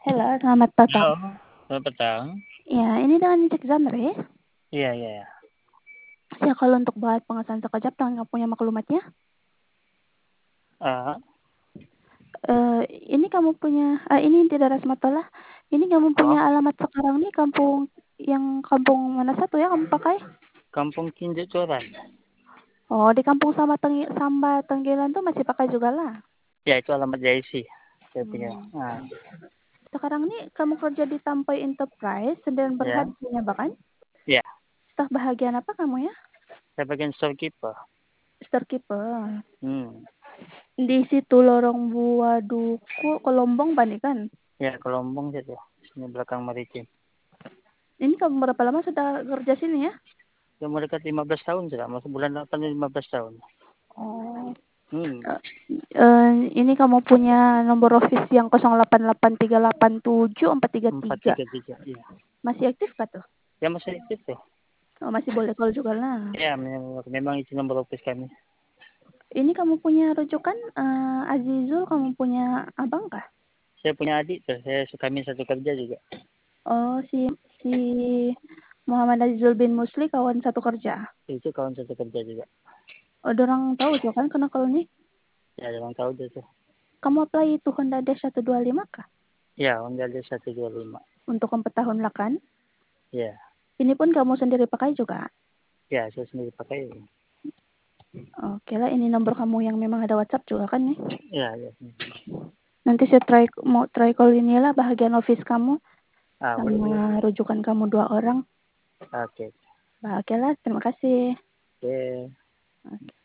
Halo, selamat petang. Halo, selamat petang. Ya, ini dengan Cek Zamre. Iya, iya, iya. Ya, kalau untuk buat pengesahan sekejap dengan punya maklumatnya. Ah, Ini kamu punya, ini di daerah Sumatera. Ini kamu oh, punya alamat sekarang nih kampung mana satu ya kamu pakai? Kampung Kinjo Coran. Oh, di kampung Samba Tenggelan tuh masih pakai juga lah. Ya, itu alamat JC. Saya punya. Hmm. Ah, Sekarang nih kamu kerja di Tampai Enterprise dan ya, berhasilnya bahkan. ya. Staf bahagian apa kamu ya? Saya bagian storekeeper. Storekeeper. Hmm. Di situ Lorong Buah Duku, Kolombong, Bani kan? Ya, Kelombong saja. Sini belakang maritim. Ini kamu berapa lama sudah kerja sini ya? Ya, mau dekat 15 tahun sudah. Masuk bulan 8 ini 15 tahun. Oh. Hmm. Ini kamu punya nomor office yang 0883874333. 433. Iya. Masih aktif kah tuh? Ya, masih aktif tuh. Oh, masih boleh call juga lah. Ya, memang itu nomor office kami. Ini kamu punya rujukan Azizul, kamu punya abang kah? Saya punya adik tuh. Kami satu kerja juga. Oh, si Muhammad Azizul bin Musli kawan satu kerja. Itu kawan satu kerja juga. Oh, orang tahu tuh kan kena kalau nih. Ya, orang tahu dia tuh. Kamu apply itu Honda Dash 125 kah? Ya, Honda 125. Untuk 4 tahun lah kan? Ya. Ini pun kamu sendiri pakai juga. Ya, saya sendiri pakai. Oke lah, ini nomor kamu yang memang ada WhatsApp juga kan nih? Ya, ya. Nanti saya mau try call inilah bahagian office kamu Ah, boleh, boleh. sama rujukan kamu 2 orang. Oke. Oke lah, terima kasih. Oke. Oke.